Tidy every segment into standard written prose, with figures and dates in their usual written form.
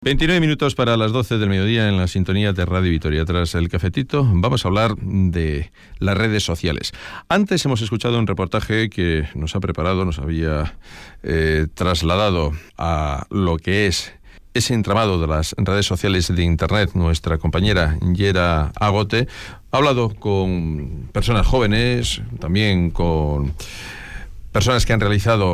29 minutos para las 12 del mediodía en la sintonía de Radio Vitoria. Tras el cafetito vamos a hablar de las redes sociales. Antes hemos escuchado un reportaje que nos había trasladado a lo que es ese entramado de las redes sociales de Internet. Nuestra compañera Yera Agote ha hablado con personas jóvenes, también con personas que han realizado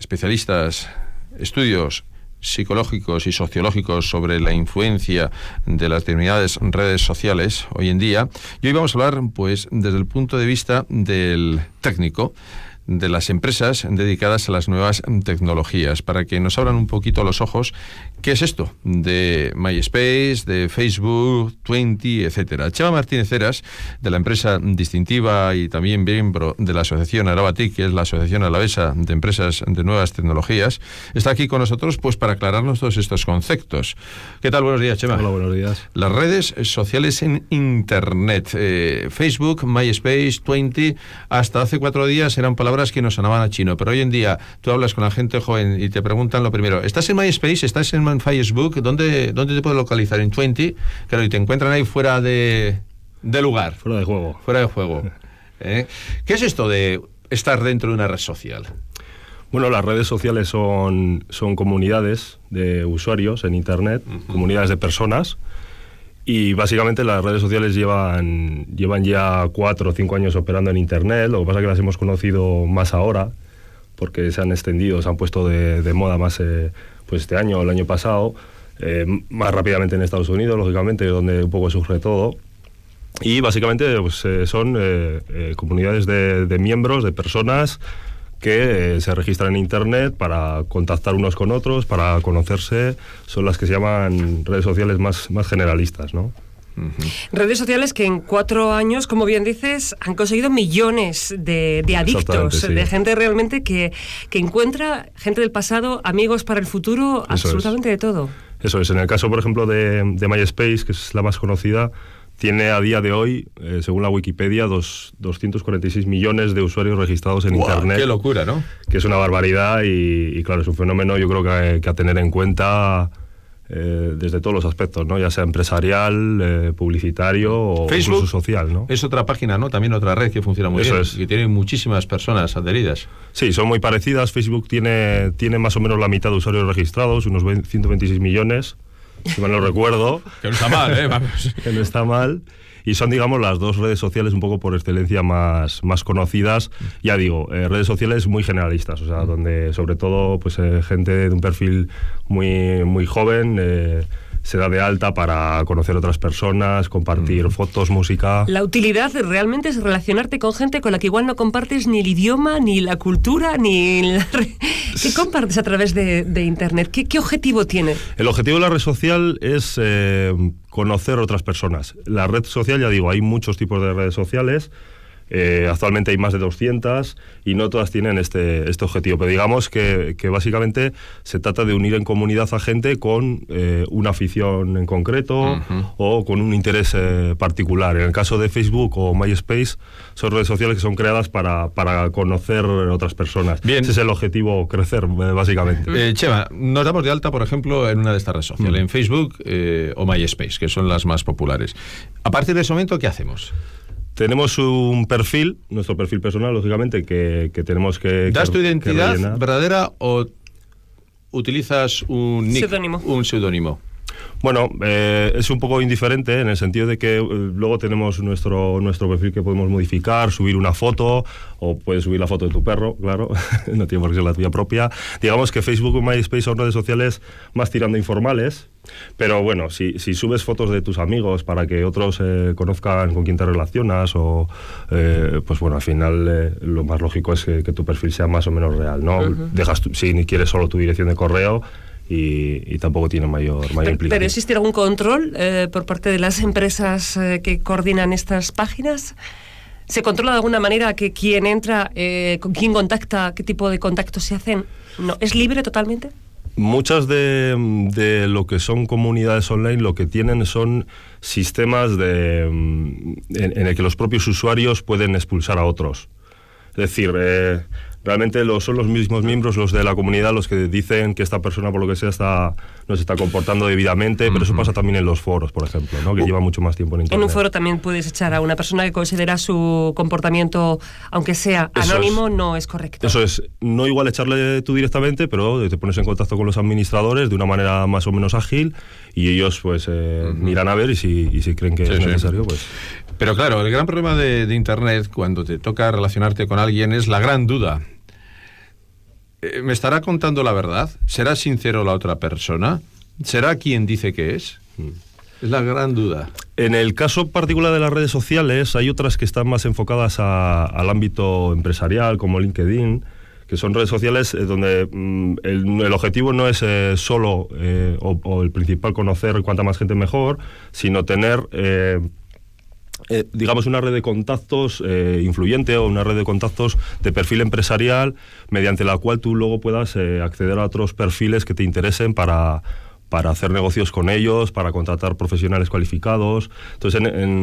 estudios psicológicos y sociológicos sobre la influencia de las determinadas redes sociales hoy en día. Y hoy vamos a hablar, pues, desde el punto de vista del técnico, de las empresas dedicadas a las nuevas tecnologías, para que nos abran un poquito los ojos qué es esto de MySpace, de Facebook, 20, etcétera. Chema Martínez Heras, de la empresa distintiva y también miembro de la asociación Arabatic, que es la asociación alavesa de empresas de nuevas tecnologías, está aquí con nosotros pues para aclararnos todos estos conceptos. ¿Qué tal? Buenos días, Chema. Hola, buenos días. Las redes sociales en Internet, Facebook, MySpace, 20, hasta hace 4 días eran palabras que nos sonaban a chino, pero hoy en día tú hablas con la gente joven y te preguntan lo primero: ¿estás en MySpace? ¿Estás en Facebook? ¿Dónde te puedes localizar? En 20, claro, y te encuentran ahí fuera de lugar. Fuera de juego. Fuera de juego. ¿Qué es esto de estar dentro de una red social? Bueno, las redes sociales son comunidades de usuarios en Internet, comunidades de personas, y básicamente las redes sociales llevan ya 4 o 5 años operando en Internet. Lo que pasa es que las hemos conocido más ahora, porque se han extendido, se han puesto de moda más pues este año o el año pasado, más rápidamente en Estados Unidos, lógicamente, donde un poco surge todo. Y básicamente pues, son comunidades de miembros, de personas que se registran en Internet para contactar unos con otros, para conocerse. Son las que se llaman redes sociales más generalistas, ¿no? Redes sociales que en 4 años, como bien dices, han conseguido millones de adictos, sí, de gente realmente que encuentra, gente del pasado, amigos para el futuro, absolutamente de todo. Eso es. En el caso, por ejemplo, de MySpace, que es la más conocida, tiene a día de hoy, según la Wikipedia, 246 millones de usuarios registrados en Internet. ¡Qué locura!, ¿no? Que es una barbaridad y claro, es un fenómeno, yo creo que a tener en cuenta desde todos los aspectos, ¿no? Ya sea empresarial, publicitario o Facebook, incluso social, ¿no? Es otra página, ¿no? También otra red que funciona muy bien, que tiene muchísimas personas adheridas. Sí, son muy parecidas. Facebook tiene más o menos la mitad de usuarios registrados, unos 126 millones. Si mal no recuerdo. Que no está mal, Vamos. Que no está mal. Y son, digamos, las dos redes sociales un poco por excelencia más conocidas. Ya digo, redes sociales muy generalistas, o sea, donde sobre todo pues gente de un perfil muy joven se da de alta para conocer otras personas, compartir fotos, música. La utilidad realmente es relacionarte con gente con la que igual no compartes ni el idioma, ni la cultura, ni ¿Qué compartes a través de Internet? ¿Qué objetivo tiene? El objetivo de la red social es conocer otras personas. La red social, ya digo, hay muchos tipos de redes sociales. Actualmente hay más de 200 y no todas tienen este objetivo, pero digamos que básicamente se trata de unir en comunidad a gente con una afición en concreto o con un interés particular. En el caso de Facebook o MySpace son redes sociales que son creadas para conocer otras personas. Bien. Ese es el objetivo, crecer básicamente. Chema, nos damos de alta, por ejemplo, en una de estas redes sociales, en Facebook o MySpace, que son las más populares. A partir de ese momento, ¿qué hacemos? Tenemos un perfil, nuestro perfil personal, lógicamente, que tenemos que ¿Das tu identidad verdadera o utilizas un nick, un seudónimo? Bueno, es un poco indiferente en el sentido de que luego tenemos nuestro perfil que podemos modificar, subir una foto, o puedes subir la foto de tu perro, claro, no tiene por qué ser la tuya propia. Digamos que Facebook o MySpace son redes sociales más tirando informales, pero bueno, si subes fotos de tus amigos para que otros conozcan con quién te relacionas, o pues bueno, al final lo más lógico es que tu perfil sea más o menos real, ¿no? Dejas si ni quieres solo tu dirección de correo, y tampoco tiene mayor implicación. ¿Pero existe algún control por parte de las empresas que coordinan estas páginas? ¿Se controla de alguna manera que quién entra, con quién contacta, qué tipo de contactos se hacen? ¿No? ¿Es libre totalmente? Muchas de lo que son comunidades online lo que tienen son sistemas en el que los propios usuarios pueden expulsar a otros. Es decir, realmente son los mismos miembros, los de la comunidad, los que dicen que esta persona, por lo que sea, no se está comportando debidamente, pero eso pasa también en los foros, por ejemplo, ¿no? Que lleva mucho más tiempo en Internet. En un foro también puedes echar a una persona que considera su comportamiento, aunque sea anónimo, no es correcto. Eso es, no igual echarle tú directamente, pero te pones en contacto con los administradores de una manera más o menos ágil y ellos pues miran a ver y si creen que es necesario, pues... Pero claro, el gran problema de Internet, cuando te toca relacionarte con alguien, es la gran duda. ¿Me estará contando la verdad? ¿Será sincero la otra persona? ¿Será quien dice que es? Es la gran duda. En el caso particular de las redes sociales, hay otras que están más enfocadas al ámbito empresarial, como LinkedIn, que son redes sociales donde el objetivo no es solo o el principal conocer cuanta más gente mejor, sino tener... digamos una red de contactos influyente o una red de contactos de perfil empresarial mediante la cual tú luego puedas acceder a otros perfiles que te interesen para hacer negocios con ellos, para contratar profesionales cualificados. Entonces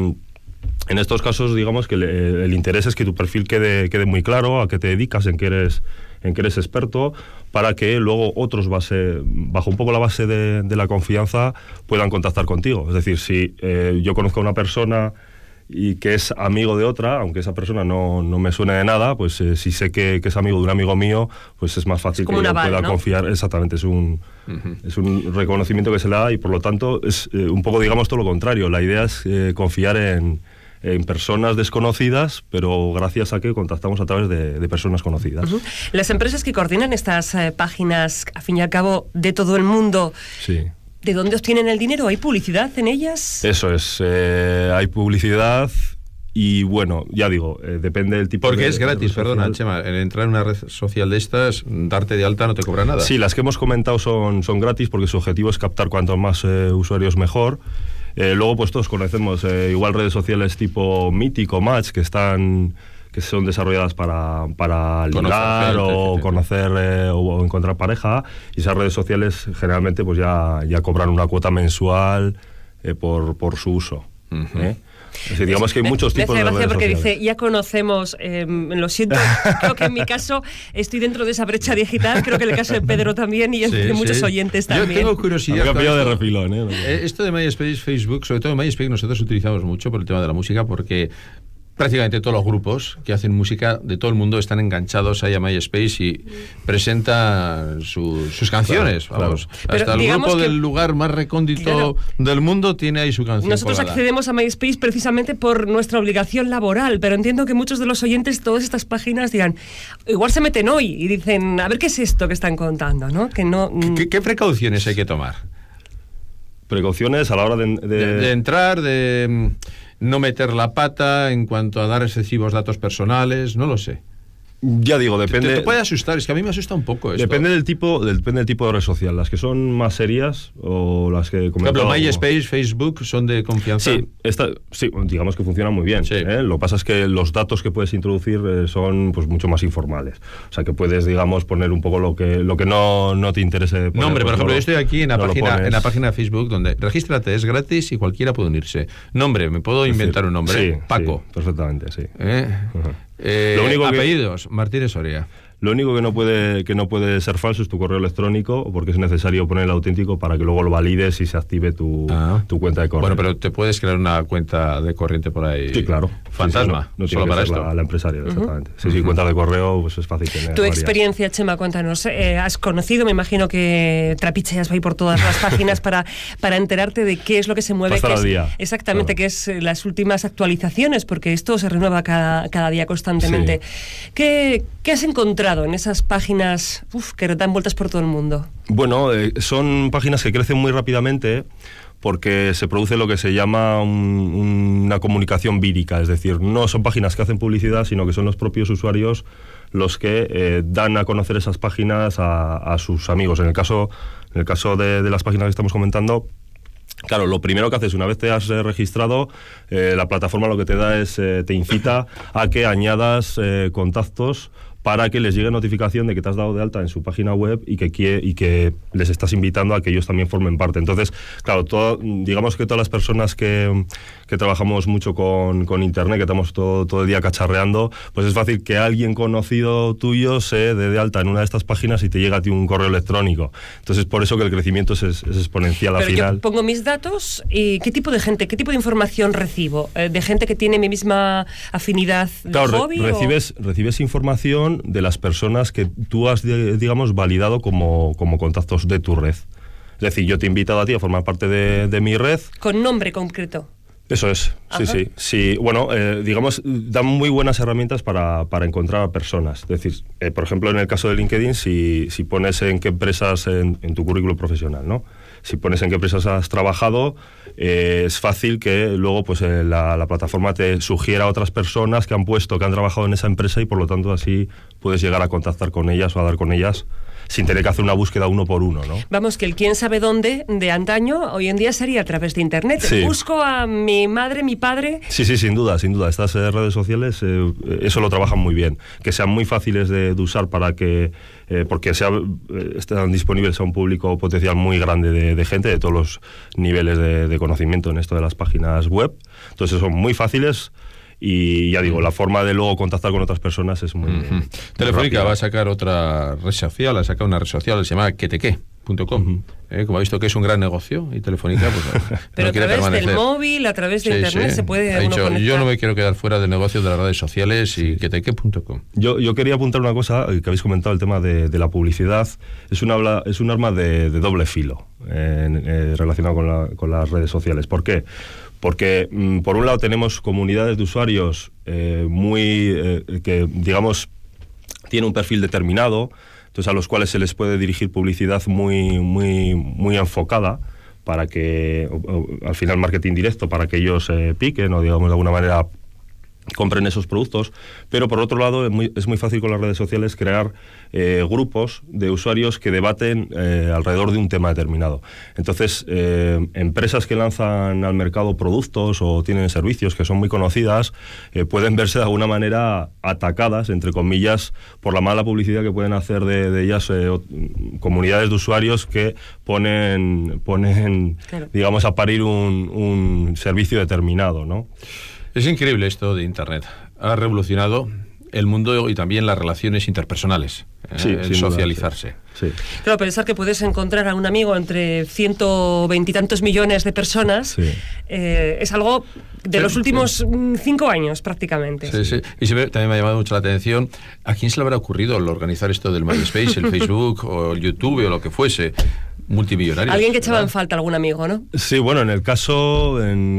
en estos casos digamos que el interés es que tu perfil quede muy claro, a qué te dedicas, en qué eres experto, para que luego otros bajo un poco la base de la confianza puedan contactar contigo. Es decir, si yo conozco a una persona y que es amigo de otra, aunque esa persona no me suene de nada, pues si sé que es amigo de un amigo mío, pues es más fácil que yo pueda confiar. Exactamente, es un reconocimiento que se le da y por lo tanto es un poco, digamos, todo lo contrario. La idea es confiar en personas desconocidas, pero gracias a que contactamos a través de personas conocidas. Las empresas que coordinan estas páginas, a fin y al cabo, de todo el mundo... Sí. ¿De dónde obtienen el dinero? ¿Hay publicidad en ellas? Eso es, hay publicidad y bueno, ya digo, depende del tipo Porque de... es gratis, perdona, Chema, el entrar en una red social de estas, darte de alta no te cobra nada. Sí, las que hemos comentado son gratis porque su objetivo es captar cuantos más usuarios mejor. Luego pues todos conocemos igual redes sociales tipo Mythic o Match que son desarrolladas para ligar o conocer o encontrar pareja, y esas redes sociales generalmente pues ya cobran una cuota mensual por su uso. Es decir, digamos que hay muchos tipos de redes sociales. Porque dice, ya conocemos, lo siento, creo que en mi caso estoy dentro de esa brecha digital, creo que en el caso de Pedro también y de muchos oyentes también. Yo tengo curiosidad. Me de refilón, esto de MySpace, Facebook, sobre todo MySpace nosotros utilizamos mucho por el tema de la música, porque prácticamente todos los grupos que hacen música de todo el mundo están enganchados ahí a MySpace y presentan sus canciones. Claro, vamos. Claro. Hasta el grupo del lugar más recóndito del mundo tiene ahí su canción. Nosotros accedemos a MySpace precisamente por nuestra obligación laboral, pero entiendo que muchos de los oyentes, todas estas páginas dirán, igual se meten hoy y dicen, a ver qué es esto que están contando, ¿no? Que no. ¿Qué precauciones hay que tomar? Precauciones a la hora de entrar, de no meter la pata en cuanto a dar excesivos datos personales, no lo sé. Ya digo, depende... Te puede asustar, es que a mí me asusta un poco esto. Depende del tipo de red social. Las que son más serias o las que... Por ejemplo, MySpace, Facebook, ¿son de confianza? Sí, digamos que funcionan muy bien. Sí. Lo que pasa es que los datos que puedes introducir son pues mucho más informales. O sea, que puedes, digamos, poner un poco lo que no te interese poner. Nombre, por ejemplo, yo estoy aquí en la página de Facebook donde regístrate, es gratis y cualquiera puede unirse. Nombre, ¿me puedo inventar un nombre? Sí, Paco. Sí, perfectamente, sí. Lo único apellidos, Martínez Soria. Lo único que no puede ser falso es tu correo electrónico, porque es necesario poner el auténtico para que luego lo valides y se active tu cuenta de correo. Bueno, pero te puedes crear una cuenta de corriente por ahí. Sí, claro. Fantasma. No solo para esto. La empresaria, exactamente. Sí, cuenta de correo, pues es fácil tener. Tu experiencia, Chema, cuéntanos. Has conocido, me imagino que trapicheas por todas las páginas para enterarte de qué es lo que se mueve. Pasar al día. Exactamente, qué es las últimas actualizaciones, porque esto se renueva cada día constantemente. Sí. ¿Qué has encontrado en esas páginas que dan vueltas por todo el mundo? Bueno, son páginas que crecen muy rápidamente porque se produce lo que se llama una comunicación vírica, es decir, no son páginas que hacen publicidad, sino que son los propios usuarios los que dan a conocer esas páginas a sus amigos. En el caso de las páginas que estamos comentando, claro, lo primero que haces una vez te has registrado, la plataforma lo que te da es, te incita a que añadas contactos para que les llegue notificación de que te has dado de alta en su página web y que les estás invitando a que ellos también formen parte. Entonces, claro, digamos que todas las personas que trabajamos mucho con Internet, que estamos todo el día cacharreando, pues es fácil que alguien conocido tuyo se dé de alta en una de estas páginas y te llega a ti un correo electrónico. Entonces, por eso que el crecimiento es exponencial al final. Yo pongo mis datos y ¿qué tipo de gente, qué tipo de información recibo? ¿De gente que tiene mi misma afinidad de hobby? Recibes información de las personas que tú has, digamos, validado como contactos de tu red. Es decir, yo te he invitado a ti a formar parte de mi red. ¿Con nombre concreto? Eso es, sí. Bueno, digamos, dan muy buenas herramientas para encontrar a personas. Es decir, por ejemplo, en el caso de LinkedIn, si pones en qué empresas, en tu currículum profesional, ¿no? Si pones en qué empresas has trabajado, es fácil que luego pues la plataforma te sugiera a otras personas que han trabajado en esa empresa y por lo tanto así puedes llegar a contactar con ellas o a dar con ellas sin tener que hacer una búsqueda uno por uno, ¿no? Vamos, que el quién sabe dónde de antaño hoy en día sería a través de Internet. Sí. Busco a mi madre, mi padre... Sí, sin duda. Estas redes sociales eso lo trabajan muy bien. Que sean muy fáciles de usar para que... porque están disponibles a un público potencial muy grande de gente, de todos los niveles de conocimiento en esto de las páginas web. Entonces son muy fáciles... Y ya digo, la forma de luego contactar con otras personas es muy... Telefónica va a sacar otra red social, ha sacado una red social, se llama queteque.com. Como ha visto que es un gran negocio y Telefónica pues pero no quiere permanecer. A través del móvil, a través de Internet se puede uno conectar. Yo no me quiero quedar fuera del negocio de las redes sociales y queteque.com. Yo quería apuntar una cosa que habéis comentado, el tema de la publicidad. Es un arma de doble filo relacionado con las redes sociales. ¿Por qué? Porque, por un lado, tenemos comunidades de usuarios que, digamos, tienen un perfil determinado, entonces a los cuales se les puede dirigir publicidad muy enfocada para que, al final, marketing directo, para que ellos piquen o, digamos, de alguna manera compren esos productos, pero por otro lado es muy fácil con las redes sociales crear grupos de usuarios que debaten alrededor de un tema determinado. Entonces, empresas que lanzan al mercado productos o tienen servicios que son muy conocidas pueden verse de alguna manera atacadas, entre comillas, por la mala publicidad que pueden hacer de ellas comunidades de usuarios que ponen claro, digamos, a parir un servicio determinado, ¿no? Es increíble esto de Internet. Ha revolucionado el mundo y también las relaciones interpersonales, el socializarse. Sí. Claro, pensar que puedes encontrar a un amigo entre 120 y tantos millones de personas es algo de los últimos 5 años prácticamente. Sí. Y también me ha llamado mucho la atención, ¿a quién se le habrá ocurrido organizar esto del MySpace, el Facebook o el YouTube o lo que fuese? Multimillonarios. Alguien que echaba en falta algún amigo, ¿no? Sí, bueno, en el caso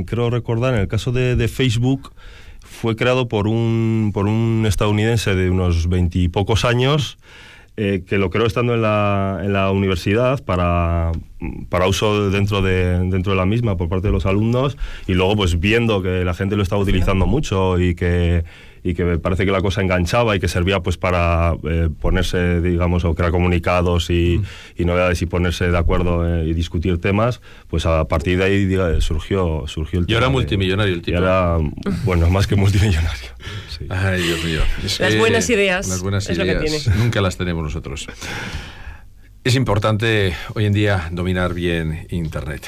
de Facebook, fue creado por un estadounidense de unos 20 y pocos años, que lo creó estando en la universidad para uso dentro de la misma por parte de los alumnos, y luego pues viendo que la gente lo estaba utilizando mucho y que me parece que la cosa enganchaba y que servía pues para ponerse, digamos, o crear comunicados y novedades y ponerse de acuerdo y discutir temas, pues a partir de ahí surgió el tema. Y ahora multimillonario el tipo. Y ahora, bueno, más que multimillonario. Sí. Ay, Dios mío. Las buenas ideas. Las buenas ideas. Lo que tiene. Nunca las tenemos nosotros. Es importante hoy en día dominar bien Internet.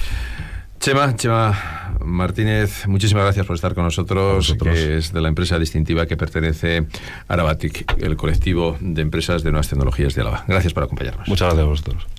Chema Martínez, muchísimas gracias por estar con nosotros, que es de la empresa distintiva que pertenece a Arabatic, el colectivo de empresas de nuevas tecnologías de Álava. Gracias por acompañarnos. Muchas gracias a vosotros.